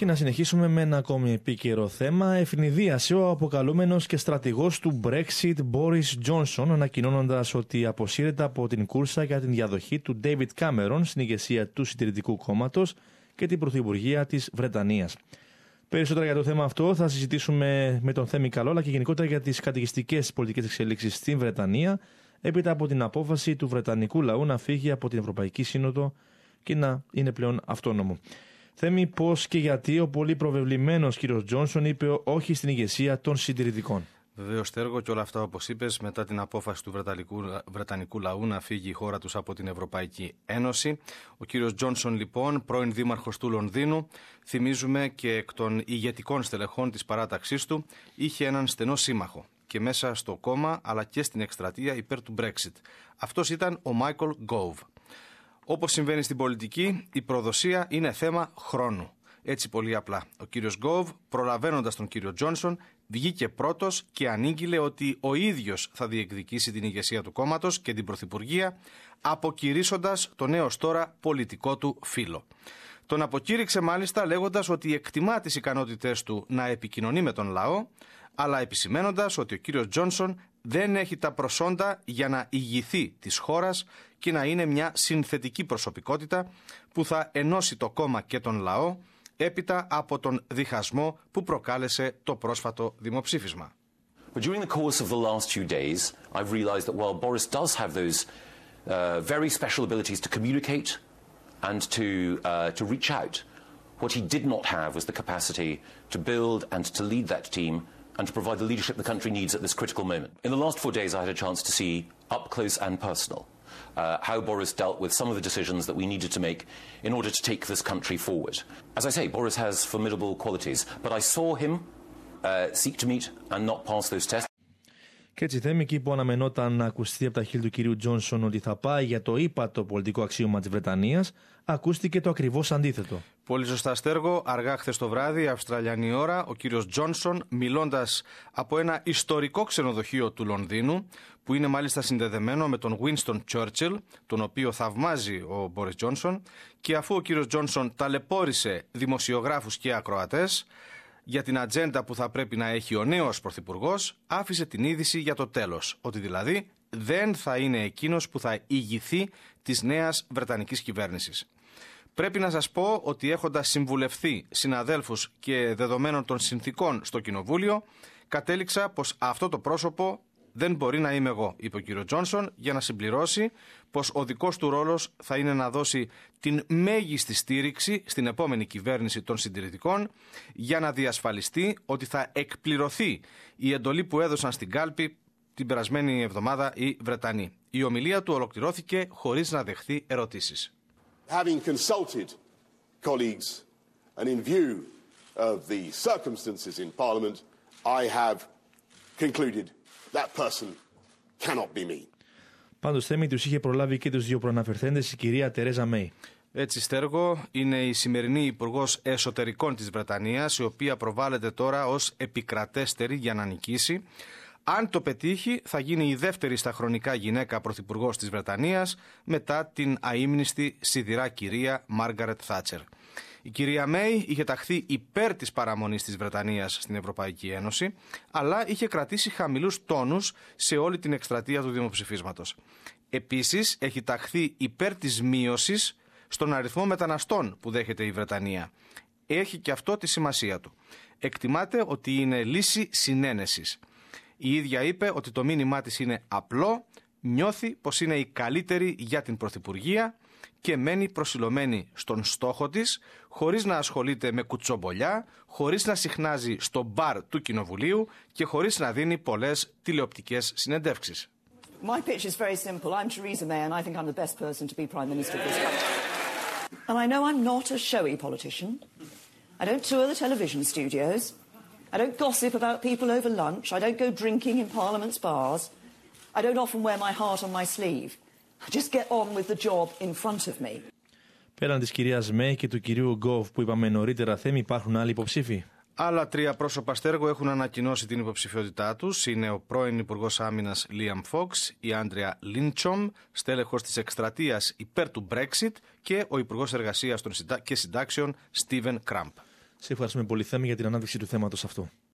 Και να συνεχίσουμε με ένα ακόμη επίκαιρο θέμα. Ευνηδίασε ο αποκαλούμενος και στρατηγός του Brexit Boris Johnson, ανακοινώνοντας ότι αποσύρεται από την κούρσα για την διαδοχή του David Cameron στην ηγεσία του Συντηρητικού Κόμματος και την Πρωθυπουργία της Βρετανίας. Περισσότερα για το θέμα αυτό θα συζητήσουμε με τον Θέμη Καλόλα και γενικότερα για τις καταιγιστικές πολιτικές εξελίξεις στην Βρετανία, έπειτα από την απόφαση του Βρετανικού λαού να φύγει από την Ευρωπαϊκή Σύνοδο και να είναι πλέον αυτόνομο. Θέμη, πώς και γιατί ο πολύ προβεβλημένος κύριος Τζόνσον είπε όχι στην ηγεσία των συντηρητικών? Βεβαίως, Στέργο, και όλα αυτά, όπως είπες, μετά την απόφαση του Βρετανικού λαού να φύγει η χώρα τους από την Ευρωπαϊκή Ένωση. Ο κύριος Τζόνσον, λοιπόν, πρώην δήμαρχος του Λονδίνου, θυμίζουμε και εκ των ηγετικών στελεχών της παράταξής του, είχε έναν στενό σύμμαχο και μέσα στο κόμμα αλλά και στην εκστρατεία υπέρ του Brexit. Αυτός ήταν ο Μάικλ Γκόβ. Όπως συμβαίνει στην πολιτική, η προδοσία είναι θέμα χρόνου. Έτσι πολύ απλά. Ο κύριος Γκόβ, προλαβαίνοντας τον κύριο Τζόνσον, βγήκε πρώτος και ανήγγειλε ότι ο ίδιος θα διεκδικήσει την ηγεσία του κόμματος και την πρωθυπουργία, αποκηρύσσοντας τον έως τώρα πολιτικό του φίλο. Τον αποκήρυξε μάλιστα λέγοντας ότι εκτιμά τις ικανότητές του να επικοινωνεί με τον λαό, αλλά επισημένοντας ότι ο κύριος Τζόνσον δεν έχει τα προσόντα για να ηγηθεί της χώρας και να είναι μια συνθετική προσωπικότητα που θα ενώσει το κόμμα και τον λαό έπειτα από τον διχασμό που προκάλεσε το πρόσφατο δημοψήφισμα. But during the course of the last few days, I've realized that while Boris does have those very special abilities to communicate and to reach out, what he did not have was the capacity to build and to lead that team and to provide the leadership the country needs at this critical moment. In the last 4 days, I had a chance to see up close and personal how Boris dealt with some of the decisions that we needed to make in order to take this country forward. As I say, Boris has formidable qualities, but I saw him seek to meet and not pass those tests. Και έτσι, Θέμη, εκεί που αναμενόταν να ακουστεί από τα χείλη του κυρίου Τζόνσον ότι θα πάει για το ύπατο πολιτικό αξίωμα της Βρετανίας, ακούστηκε το ακριβώς αντίθετο. Πολύ σωστά, Στέργο. Αργά χθες το βράδυ, Αυστραλιανή ώρα, ο κύριος Τζόνσον, μιλώντας από ένα ιστορικό ξενοδοχείο του Λονδίνου, που είναι μάλιστα συνδεδεμένο με τον Winston Churchill, τον οποίο θαυμάζει ο Μπόρις Τζόνσον, και αφού ο κύριος Τζόνσον ταλαιπώρησε δημοσιογράφους και ακροατές για την ατζέντα που θα πρέπει να έχει ο νέος πρωθυπουργός, άφησε την είδηση για το τέλος, ότι δηλαδή δεν θα είναι εκείνος που θα ηγηθεί της νέας βρετανικής κυβέρνησης. Πρέπει να σας πω ότι έχοντας συμβουλευθεί συναδέλφους και δεδομένων των συνθήκων στο Κοινοβούλιο, κατέληξα πως αυτό το πρόσωπο δεν μπορεί να είμαι εγώ, είπε ο κύριο Τζόνσον, για να συμπληρώσει πως ο δικός του ρόλος θα είναι να δώσει την μέγιστη στήριξη στην επόμενη κυβέρνηση των συντηρητικών για να διασφαλιστεί ότι θα εκπληρωθεί η εντολή που έδωσαν στην κάλπη την περασμένη εβδομάδα οι Βρετανοί. Η ομιλία του ολοκληρώθηκε χωρίς να δεχθεί ερωτήσεις. Having consulted colleagues and in view of the circumstances in Parliament, I have concluded that person cannot be me. Πάντως, Θέμη, τους είχε προλάβει και τους δύο προαναφερθέντες η κυρία Τερέζα Μέη. Έτσι, Στέργο, είναι η σημερινή Υπουργός Εσωτερικών της Βρετανίας, η οποία προβάλλεται τώρα ως επικρατέστερη για να νικήσει. Αν το πετύχει, θα γίνει η δεύτερη στα χρονικά γυναίκα πρωθυπουργός της Βρετανίας μετά την αείμνηστη σιδηρά κυρία Μάργαρετ Θάτσερ. Η κυρία Μέη είχε ταχθεί υπέρ της παραμονής της Βρετανίας στην Ευρωπαϊκή Ένωση, αλλά είχε κρατήσει χαμηλούς τόνους σε όλη την εκστρατεία του δημοψηφίσματος. Επίσης, έχει ταχθεί υπέρ της μείωσης στον αριθμό μεταναστών που δέχεται η Βρετανία. Έχει και αυτό τη σημασία του. Εκτιμάται ότι είναι λύση συνένεσης. Η ίδια είπε ότι το μήνυμά της είναι απλό, νιώθει πως είναι η καλύτερη για την πρωθυπουργία και μένει προσιλωμένη στον στόχο της, χωρίς να ασχολείται με κουτσομπολιά, χωρίς να συχνάζει στο μπαρ του Κοινοβουλίου και χωρίς να δίνει πολλές τηλεοπτικές συνεντεύξεις. My pitch is very simple. I'm Theresa May and I think I'm the best person to be Prime Minister of this country. And I know I'm not a showy politician. I don't tour the television studios. I don't gossip about people over lunch. I don't go drinking in Parliament's bars. I don't often wear my heart on my sleeve. I just get on with the job in front of me. Πέραν της κυρίας Μέη και του κυρίου Γκόβ που είπαμε νωρίτερα, Θέμη, υπάρχουν άλλοι υποψήφοι? Άλλα τρία πρόσωπα, Στέργο, έχουν ανακοινώσει την υποψηφιότητά τους. Είναι ο πρώην Υπουργός Άμυνας Λίαμ Φόξ, η Άντρια Λίντσομ, στέλεχος της εκστρατείας υπέρ του Brexit, και ο Υπουργός Εργασίας και Συντάξεων Στίβεν Κραμπ. Σε ευχαριστούμε πολύ, Θέμη, για την ανάδειξη του θέματος αυτού.